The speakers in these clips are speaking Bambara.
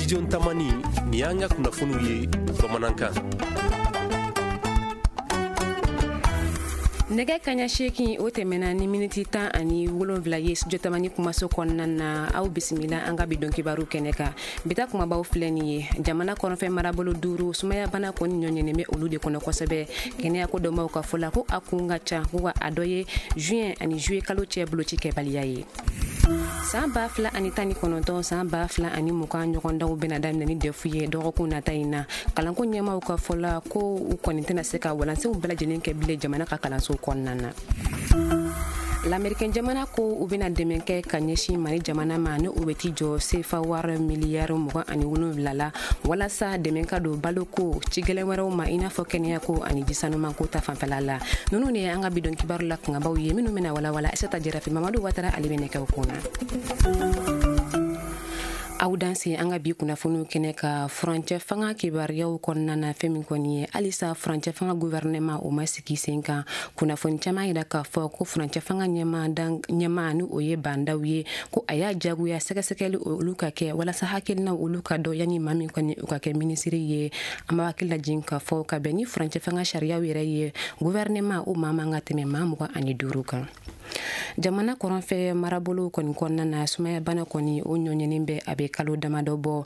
studio tamani ni an ka kunnafoniw ye bamanankan. Nɛgɛ kaɲa 8 o tɛmɛna ni miniti 17 ye studio tamani kumaso kɔnɔna na aw bisimila an ka bi dɔn kibaru kɛnɛ kan. Bita kumabaw filɛ ni ye jamana kɔnɔfɛn marabolo 5 sumaya bana kɔni ɲɔɲɛnen bɛ olu de kɔnɔ kosɛbɛ. Kɛnɛya ko dɔnbaw ka fɔ la ko a kun ka ca ko a dɔ ye juin ani juillet kalo cɛ boloci kɛbaliya ye. San 2019 san 2020 ɲɔgɔndanw bɛna daminɛ ni defu ye dɔgɔkun nata in na. Kalanko ɲɛmaw ka fɔ la ko u kɔni tɛna se ka walansew bɛɛ lajɛlen kɛ bilen jamana ka kalanso kɔnɔna na. L'Américain jamana ko u bɛna dɛmɛ kɛ ka ɲɛsin Mali jamana ma ni u bɛ ti jɔ CFA wari miliyari 27 la walasa dɛmɛ ka don baloko cigɛlɛn wɛrɛw ma i n'a fɔ kɛnɛya ko ani jisanuma ko ta fanfɛla la. Nunu ne an ka bidon kibaru la kungabaw ye minnu bɛna walawala Aissata Jarafi Mamadu Watara ale bɛ nɛgɛw kunna. Aw danse an ka bi kunnafoniw kɛnɛ ka furancɛ fanga kibaruyaw kɔnɔna na fɛn min kɔni ye halisa furancɛ fanga gouvernement o ma sigi sen kan kunnafoni caman yira k'a fɔ ko furancɛ fanga ɲɛmaa ni o ye bandaw ye ko a y'a jagoya sɛgɛsɛgɛli olu ka kɛ walasa hakilina olu ka dɔ yanni maa min kɔni u ka kɛ minisiri ye an b'a hakili lajin k'a fɔ ka bɛn ni furancɛ fanga sariyaw yɛrɛ ye gouvernement o maa man ka tɛmɛ maa 25 kan. Jamana kɔrɔnfɛ marabolo kɔni kɔnɔna na sumaya bana kɔni o ɲɔɲɛnen bɛ a bɛ kalo damadɔ bɔ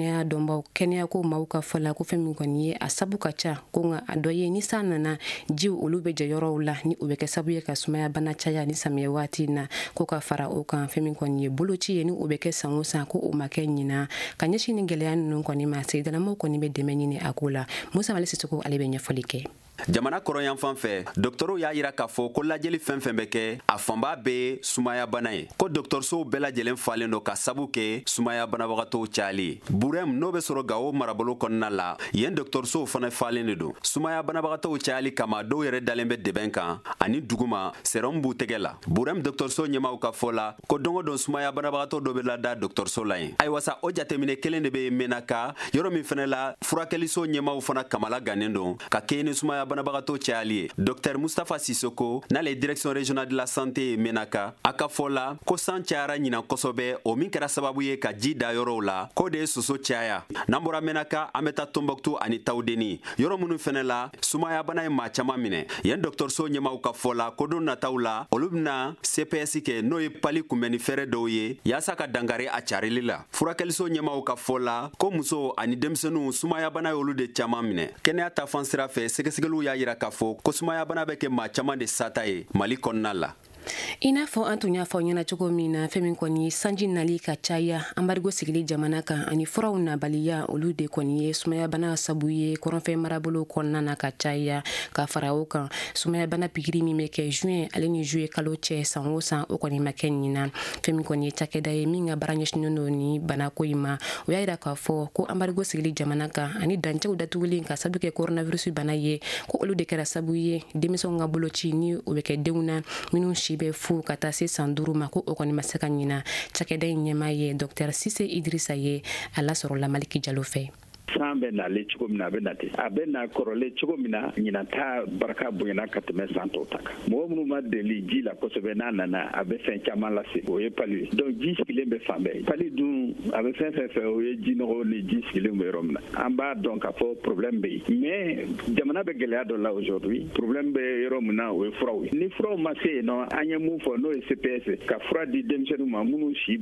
kɛnɛya ko maaw ka fɔ la ko fɛn min kɔni ye a sabu ka ca ko nka a dɔ ye ni san nana jiw olu bɛ jɛ yɔrɔw la ni o bɛ kɛ sabu ye ka sumaya bana caya ni samiyɛ waati na ko ka fara o kan fɛn min kɔni ye boloci ye ni o bɛ kɛ san o san ko o ma kɛ ɲina ka ɲɛsin ni gɛlɛya ninnu kɔni ma sigidalamaw kɔni bɛ dɛmɛ ɲini a ko la Musa Mali Sisoko ale bɛ ɲɛfɔli kɛ. Jamana kɔrɔyan fan fɛ dɔktɔrɔw y'a yira k'a fɔ ko lajɛli fɛn fɛn bɛ kɛ a fanba bɛ sumaya bana ye ko dɔktɔrisow bɛɛ lajɛlen falen don ka sabu kɛ sumaya banabagatɔw cayali burɛm n'o bɛ sɔrɔ Gawo marabolo kɔnɔna la yen dɔktɔrisow fana falen de don sumaya banabagatɔw cayali kama dɔw yɛrɛ dalen bɛ dɛbɛn kan ani duguma sɛrɛmu b'u tɛgɛ la burɛm dɔktɔriso ɲɛmaw ka fɔ la ko don o don sumaya banabagatɔ dɔ bɛ lada dɔktɔriso la yen ayiwa sa o jateminɛ kelen de bɛ Menaka yɔrɔ min fana la furakɛliso ɲɛmaw fana kamala gannen don ka kɛ ni sumaya banabagatɔ cayali ye Dr Mustafa Sissoko n'ale direction régionale de la santé Menaka a ka fɔ la ko san cayara ɲinan kosɛbɛ o min kɛra sababu ye ka ji da yɔrɔw la ko de ye soso caya n'an bɔra Menaka an bɛ taa Tombouctou ani Tawdeni yɔrɔ minnu fɛnɛ la sumaya bana ye maa caman minɛ yen dɔktɔriso ɲɛmaw ka fɔ la ko don nataw la olu bɛna CPS kɛ n'o ye pali kunbɛnni fɛɛrɛ dɔw ye yaasa ka dangari a carili la furakɛliso ɲɛmaw ka fɔ la ko muso ani denmisɛnninw sumaya bana ye olu de caman minɛ kɛnɛya ta fan sira fɛ sɛgɛsɛgɛliw y'a yira k'a fɔ ko sumaya bana bɛ kɛ maa caman de sata ye Mali kɔnɔna la. I n'a fɔ an tun y'a fɔ ɲɛna cogo min na fɛn min kɔni ye sanji nali ka caya embargo sigili jamana kan ani furaw nabaliya olu de kɔni ye sumaya bana sabu ye kɔrɔnfɛ marabolo kɔnɔna na ka caya ka fara o kan sumaya bana pikiri min bɛ kɛ juin ale ni juillet kalo cɛ san o san o kɔni ma kɛ ɲina fɛn min kɔni ye cakɛda ye min ka baara ɲɛsinnen don ni banako in ma o y'a yira k'a fɔ ko embargo sigili jamana kan ani dancɛw datugulen ka sabu kɛ coronavirus bana ye ko olu de kɛra sabu ye denmisɛnw ka boloci ni o bɛ kɛ denw na minnu si bɛ fu ka taa se san 5 ma ko o kɔni ma se ka ɲina cakɛda in ɲɛmaa ye Dr Sise Idrissa ye a lasɔrɔla Maliki Jalo fɛ. San bɛ nale cogo min na a bɛ na ten a bɛ na kɔrɔlen cogo min na ɲinan ta barika bonyana ka tɛmɛ san tɔw ta kan mɔgɔ minnu ma deli ji la kosɛbɛ n'a nana a bɛ fɛn caman lase o ye pali ye donc ji sigilen bɛ fan bɛɛ pali dun a bɛ fɛn fɛn fɛ o ye ji nɔgɔ ni ji sigilen bɛ yɔrɔ min na an b'a dɔn k'a fɔ problème bɛ yen mais jamana bɛ gɛlɛya dɔ la aujourd'hui problème bɛ yɔrɔ min na o ye furaw ye ni furaw ma se yen nɔ an ye mun fɔ n'o ye CPS ka fura di denmisɛnninw ma minnu si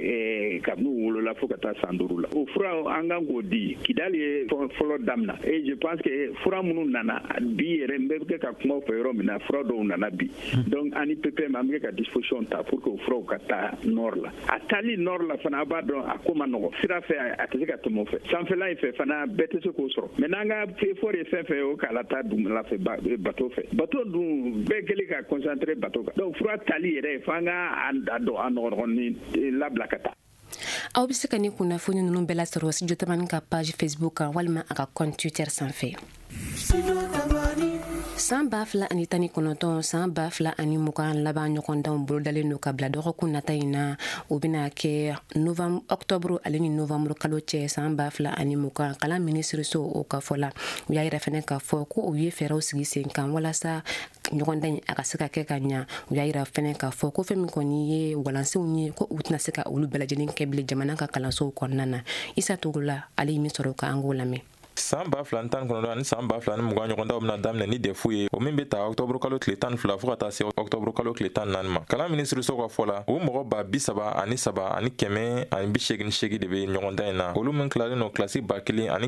bɛ kabini u wolola fo ka taa san 5 la o furaw an kan k'o di Kidali ye fɔlɔ damina et je pense que fura minnu nana bi yɛrɛ n bɛ kɛ ka kuma fɛ yɔrɔ min na fura dɔw nana bi donc ani PPM an bɛ ka disposition ta pour que o furaw ka taa nord la a taali nord la fana a b'a dɔn a ko ma nɔgɔ sira fɛ a tɛ se ka tɛmɛ o fɛ sanfɛla in fɛ fana bɛɛ tɛ se k'o sɔrɔ mais n'an ka effort ye fɛn fɛn o k'a la taa dugumala fɛ bateau fɛ bateau dun bɛɛ kɛlen ka concentrer bateau kan donc fura tali yɛrɛ f'an ka a dɔn a nɔgɔn ni labila ka taa. Aw bɛ se ka ni kunnafoni ninnu bɛɛ lasɔrɔ studio tamani ka page Facebook kan walima a ka compte Twitter sanfɛ. san ba fila ani tani kɔnɔntɔn san ba fila ani mugan laban ɲɔgɔndanw bolodalen no ka bila dɔgɔkun nata in na o bena kɛ oktɔburu ale ni novanburu kalo cɛ san ba fila ani mugan kalan minisiriso o ka fɔ la u y'a yira fɛnɛ k'a fɔ ko u ye fɛɛrɛw sigi sen kan walasa ɲɔgɔndan a ka se ka kɛ ka ɲa u y'a yira fɛnɛ k'a fɔ ko fɛn min kɔni ye walansenw ye ko u tɛna se ka olu bɛɛ lajɛlen kɛ bile jamana ka kalansow kɔnɔna na isa togola ale ye min sɔrɔ ka an k'o lamɛn san ba fila tan kɔnɔntɔn ani san ba fila ni mugan ɲɔgɔndaw bena daminɛ ni defu ye o min be ta oktɔburu kalo tile 12 fo ka taa se oktɔburu kalo tile 14 ma kalan minisiriso ka fɔ la o mɔgɔ ba 37 ani 188 de be ɲɔgɔndan in na olu min kilalen no kilasi 1000 ani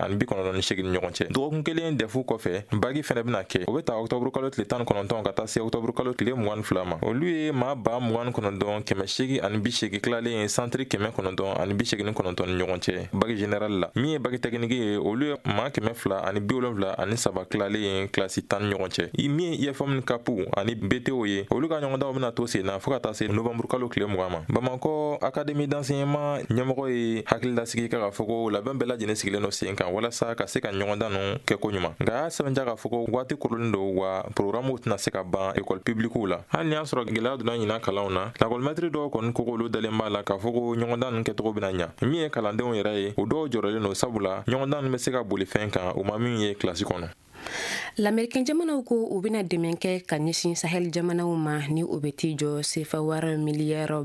198 ni ɲɔgɔn cɛ dɔgɔkun kelen defu kɔfɛ bagi fɛnɛ bena kɛ o be ta oktɔburu kalo tile 19 ka taa se oktɔburu kalo tile 22 ma olu ye maa ba 29 180 ani 80 kilalen ye santiri 900 ani 89 ni ɲɔgɔn cɛ bagi general la min ye bagi tekniki ye olu ye maa 200 ani 70 ani 3 kilalen ye kilasi 10 ni ɲɔgɔn cɛ i min ye IFM kapu ani BTO ye olu ka ɲɔgɔndaw bena to sen na fo ka taa se novanburu kalo tile 20 ma bamakɔ akademi d'enseignement ɲɛmɔgɔ ye hakililasigi ka fɔ ko labɛn bɛɛ lajɛlen sigilen no sen kan walasa ka se ka ɲɔgɔndan nu kɛ ko ɲuman nka a sɛbɛnja ka fɔ ko waati korolen do wa programmew tɛna se ka ban ekɔli piblikiw la hali ni y'a sɔrɔ gɛlɛya donna ɲina kalanw na lakɔlimɛtiri dɔw kɔni ko k'olu dalen b'a la k'a fɔ ko ɲɔgɔndan nu kɛcogo bena ɲa min ye kalandenw yɛrɛ ye o dɔw jɔrɔlen no sabula ɲɔgɔndan nu be se ka boli fɛn kan o ma min ye kilasi kɔnɔ lamɛrikɛn jamanaw ko u bena dɛmɛ kɛ ka ɲɛsin sahel jamanaw ma ni o be t'i jɔ sefa wari miliyɛrɛ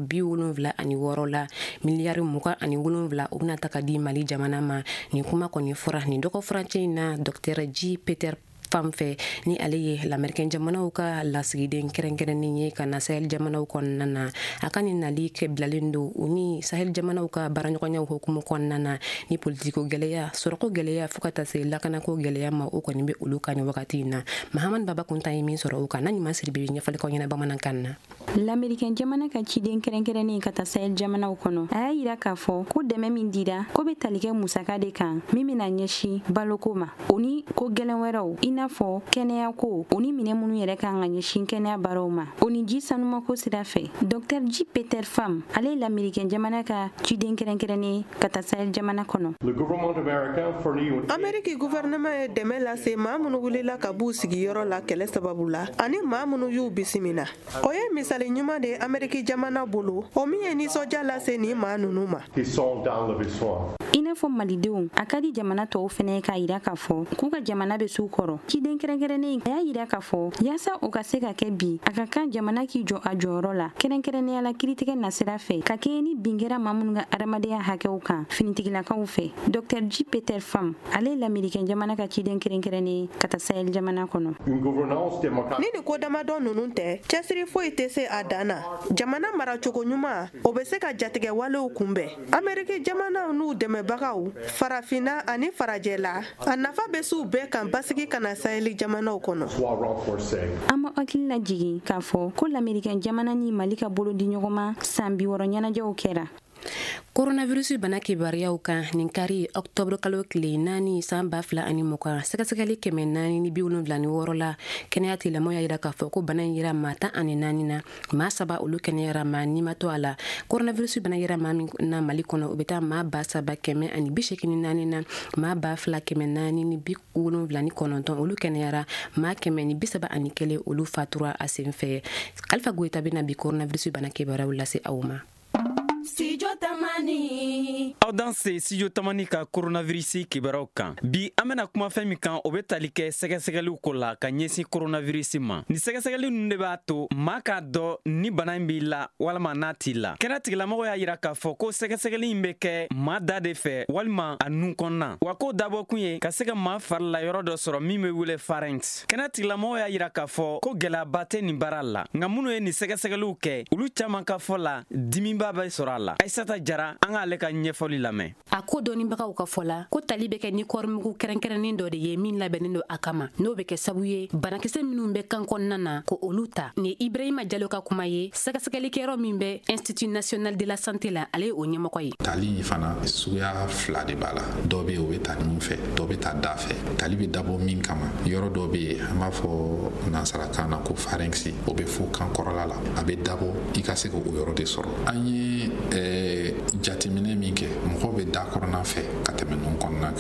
76 la miliyari 27 o bena ta ka di mali jamana ma nin kuma kɔni fɔra nin dɔgɔ furancɛ in na dr G Peter fan fɛ ni ale ye lamɛrikɛn jamanaw ka lasigiden kɛrɛnkɛrɛnnen ye ka na sahel jamanaw kɔnɔna na a ka nin nali kɛ bilalen do u ni sahel jamanaw ka baaraɲɔgɔnyaw hukumu kɔnɔna na ni politiko gɛlɛya sɔrɔko gɛlɛya fo ka taa se lakanako gɛlɛya ma o kɔni be olu ka nin wagati in na mahamadu baba kuntan ye min sɔrɔ o kan na ɲuman siri be ɲɛfɔlikaw ɲɛna bamanankan na lamɛrikɛn jamana ka ciden kɛrɛnkɛrɛnnen ka taa sahel jamanaw kɔnɔ a y'a yira k'a fɔ ko dɛmɛ min dira ko be tali kɛ musaka de kan min bena ɲɛsi baloko ma o ni ko gwɛlɛn wɛrɛw i n'a fɔ kɛnɛya ko o ni minɛ minnu yɛrɛ kan ka ɲɛsin kɛnɛya baaraw ma o ni ji sanumako sira fɛ dr G Peter Pham ale ye lamɛrikɛn jamana ka ciden kɛrɛnkɛrɛnnen ka taa sahel jamana kɔnɔ Amɛriki gouvernement ye dɛmɛ lase maa minnu wulila ka b'u sigiyɔrɔ la kɛlɛ sababu la ani maa minnu y'u bisimila o ye misali ɲuman de Amɛriki jamana bolo o min ye nisɔndiya lase nin maa ninnu ma i n'a fɔ malidenw a ka di jamana tɔw fɛnɛ k'a yira k'a fɔ k'u ka jamana be s'u kɔrɔ ciden kɛrɛnkɛrɛnnen a y'a yira k'a fɔ yaasa o ka se ka kɛ bi a ka kan jamana k'i jɔ a jɔyɔrɔ la kɛrɛnkɛrɛnnenya la kiritigɛ nasira fɛ ka kɛɲɛ ni bin kɛra maa minnu ka adamadenya hakɛw kan finitigilakaw fɛ dr G Peter Pham ale ye lamɛrikɛn jamana ka ciden kɛrɛnkɛrɛnnen ka taa sahel jamana kɔnɔ ni nin ko damadɔ ninnu tɛ cɛsiri foyi tɛ se a dan na jamana maracogo ɲuman o be se ka jatigɛ walew kunbɛn Amɛriki jamanaw n'u dɛmɛbagaw farafina ani farajɛla a nafa be s'u bɛɛ kan basigi kana sahel jamanaw kɔnɔ an ma hakili lajigin k'a fɔ ko lamɛrikɛn jamana ni mali ka bolo di ɲɔgɔn ma san 60 ɲɛnajɛw kɛra coronavirus bana kibariyaw kan nin kari oktɔburu kalo tile 4 san 2020 sɛgɛsɛgɛli 476 la kɛnɛya tigilamɔgɔw y'a yira k'a fɔ ko bana in yera maa 14 na maa 7 olu kɛnɛyara maa ni ma to a la coronavirus bana yera maa min na mali kɔnɔ o bɛ taa maa 784 na maa 2479 olu kɛnɛyara maa 131 olu fatura a sen fɛ Kalifa Goyita bɛna bi coronavirus bana kibariyaw lase aw ma. Studio Tamani. Aw dan se Studio Tamani ka coronavirus kibaruw kan. Bi an bena kuma fɛn min kan o be tali kɛ sɛgɛsɛgɛliw ko la ka ɲɛsin coronavirus ma. Ni sɛgɛsɛgɛli ninnu de b'a to maa k'a dɔn ni bana in b'i la walima n'a t'i la. Kɛnɛ tigilamɔgɔw y'a yira k'a fɔ ko sɛgɛsɛgɛli in be kɛ maa da de fɛ walima a nun kɔnɔna. Wa ko dabɔ kun ye ka se ka maa fari la yɔrɔ dɔ sɔrɔ min be wele pharynx. Kɛnɛ tigilamɔgɔw y'a yira k'a fɔ ko gɛlɛyaba tɛ nin baara la. Nka minnu ye nin sɛgɛsɛgɛliw kɛ olu caman ka fɔ la dimiba bɛ sɔrɔ a la. Aisata Jara an k'ale ka ɲɛfɔli lamɛn. A ko dɔnnibagaw ka fɔ la ko tali bɛ kɛ ni kɔrimugu kɛrɛnkɛrɛnnen dɔ de ye min labɛnnen don a kama n'o bɛ kɛ sabu ye banakisɛ minnu bɛ kan kɔnɔna na ko olu ta ni Ibrahima Jalo ka kuma ye sɛgɛsɛgɛlikɛyɔrɔ min bɛ Institut National de la Santé la ale ye o ɲɛmɔgɔ ye. Tali fana suguya 2 de b'a la dɔw bɛ o bɛ ta nun fɛ dɔw bɛ ta da fɛ tali bɛ dabɔ min kama yɔrɔ dɔw bɛ yen an b'a fɔ nansarakan na ko pharynx o bɛ fo kan kɔrɔla la a bɛ dabɔ i ka se k'o yɔrɔ de sɔrɔ an ye jateminɛ min kɛ mɔgɔw bɛ da kɔnɔna fɛ ka tɛmɛ nun kɔnɔna kan.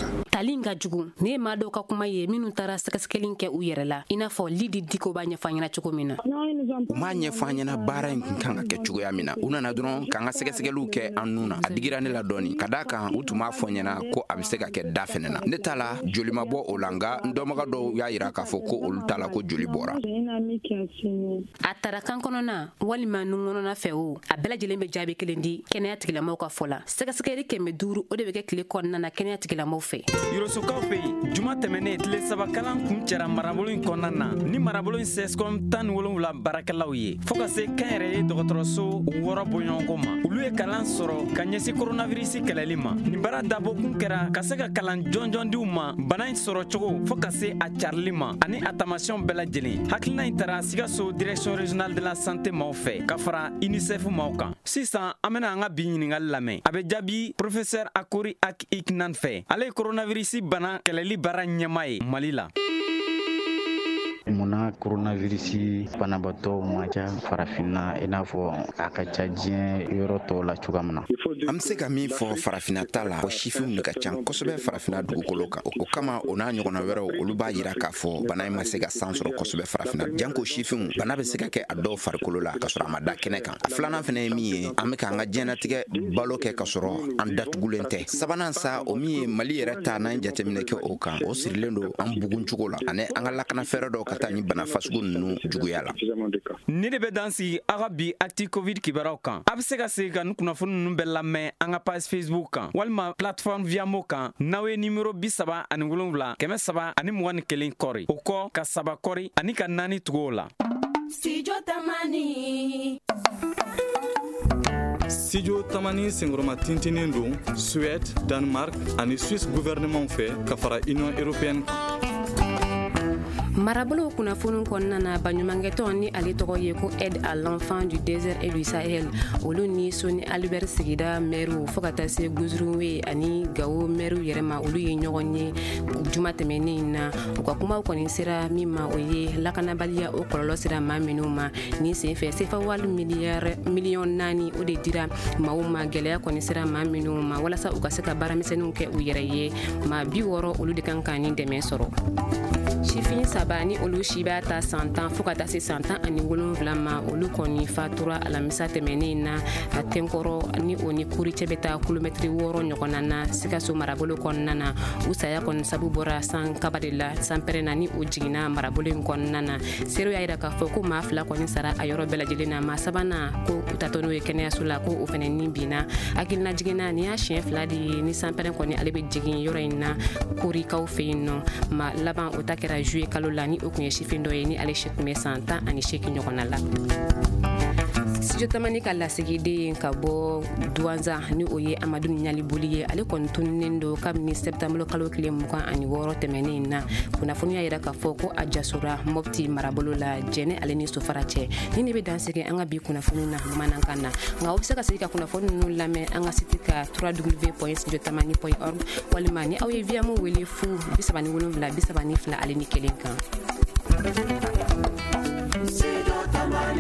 tali ka jugu ne ma dɔw ka kuma ye minnu tara sɛgɛsɛgɛli kɛ u yɛrɛ la i n'a fɔ Lidi Diko b'a ɲɛfɔ an ɲɛna cogo min na. U m'a ɲɛfɔ an ɲɛna baara in kan ka kɛ cogoya min na. U nana dɔrɔn k'an ka sɛgɛsɛgɛliw kɛ an nun na. A digira ne la dɔɔni ka d'a kan u tun b'a fɔ ɲɛna ko a bɛ se ka kɛ da fɛnɛ na. Ne ta la joli ma bɔ o la nka n dɔnbaga dɔw y'a yira k'a fɔ ko olu ta la ko joli bɔra. A tara kan kɔnɔna walima nun kɔnɔna fɛ o a bɛɛ lajɛlen bɛ jaabi kelen di kɛnɛya tigilamɔgɔw ka fɔ la. Sɛgɛsɛgɛli 500 o de bɛ kɛ tile kɔnɔna na kɛnɛya tigilamɔgɔw fɛ. Yorosokaw fɛ yen juma tɛmɛnen tile saba kalan kun cɛra marabolo in kɔnɔna na ni marabolo in CSCOM 17 baarakɛlaw ye fo ka se kɛnyɛrɛye dɔgɔtɔrɔso 6 bɔɲɔgɔnko ma. Olu ye kalan sɔrɔ ka ɲɛsin coronavirus kɛlɛli ma. Nin baara dabɔkun kɛra ka se ka kalan jɔnjɔn diw ma bana in sɔrɔ cogo fo ka se a carili ma ani a taamasiyɛnw bɛɛ lajɛlen. Hakilina in taara Sikaso Direction Régionale de la Santé maaw fɛ ka fara UNICEF maaw kan. Sisan an bɛna an ka bi ɲininkali lamɛn. A bɛ jaabi Professeur Akori Ak Iknan fɛ. Ale ye coronavirus bana kɛlɛli baara ɲɛmaa ye Mali la. Munna coronavirus banabaatɔ ma ca farafinna i n'a fɔ a ka ca diɲɛ yɔrɔ tɔw la cogoya min na. An bɛ se ka min fɔ farafinna ta la o sifinw de ka ca kosɛbɛ farafinna dugukolo kan. O kama o n'a ɲɔgɔnna wɛrɛw olu b'a yira k'a fɔ bana in ma se ka san sɔrɔ kosɛbɛ farafinna. Janko sifinw bana bɛ se ka kɛ a dɔw farikolo la ka sɔrɔ a ma da kɛnɛ kan. A filanan fana ye min ye an bɛ k'an ka diɲɛnatigɛ balo kɛ ka sɔrɔ an datugulen tɛ. Sabanan sa o min ye Mali yɛrɛ ta n'an jateminɛ kɛ o kan o sirilen don an bugun cogo la ani an ka lakana fɛɛrɛ dɔw ka taa ni bana fasugu ninnu juguya la. Ni de bɛ dan sigi a ka bi Actu Covid kibaruyaw kan. A bɛ se ka segin ka nin kunnafoni ninnu bɛɛ lamɛn an ka page Facebook kan walima plateforme Viamo kan n'aw ye numéro 37 321 kɔri o kɔ ka 3 kɔri ani ka 4 tugu o la. Studio Tamani. Studio Tamani sengoroma tintinin don Suède, Danemark ani Suisse gouvernement fɛ ka fara Union européenne. Marabolo kunnafoni kɔnɔna na baɲumankɛtɔn ni ale tɔgɔ ye ko Aide à l'enfant du désert et du Sahel olu ni Soni Albert sigida maire fo ka taa se Goudiroué ani Gao maire yɛrɛ ma olu ye ɲɔgɔn ye juma tɛmɛnen na u ka kumaw kɔni sera min ma o ye lakanabaliya o kɔlɔlɔ sera maa minnu ma ni senfɛ sefa wali miliyɔn 4 o de dira maaw ma gɛlɛya kɔni sera maa minnu ma walasa u ka se ka baaramisɛnninw kɛ u yɛrɛ ye maa 60 olu de kan ka ni dɛmɛ sɔrɔ. Sifin saba ni olu si b'a ta 100 fo ka taa se 117 ma olu kɔni fatura alamisa tɛmɛnen na a tɛnkɔrɔ ni o ni kuricɛ bɛ taa kilomɛtiri 6 ɲɔgɔnna na Sikaso marabolo kɔnɔna na u saya kɔni sabu bɔra san kaba de la san pɛrɛn na ni o jiginna marabolo in kɔnɔna na serew y'a yira k'a fɔ ko maa 2 kɔni sara a yɔrɔ bɛɛ lajɛlen na maa sabanan ko u tatɔ n'o ye kɛnɛyaso la ko o fɛnɛ ni binna hakilina jiginna ni y'a siɲɛ 2 de ye ni san pɛrɛn kɔni ale bɛ jigin yɔrɔ in na korikaw fɛ yen nɔ ma laban o ta kɛra juillet kalo la ni o kun ye sifin dɔ ye ni ale si kun bɛ san 18 ɲɔgɔnna la. Studio Tamani ka lasigiden ka bɔ Douanza ni o ye Amadu Ɲali Boli ye ale kɔni tununnen don kabini septembre kalo 26 tɛmɛnen na kunnafoni y'a yira k'a fɔ ko a jasora Mopti marabolo la jɛnɛ ale ni sofara cɛ ni ne bɛ dansigi an ka bi kunnafoni na bamanankan na nka aw bɛ se ka segin ka kunnafoni ninnu lamɛn an ka site ka www.studiotamani.org walima ni aw ye Viamo wele fu 37 32 ale ni 1 kan.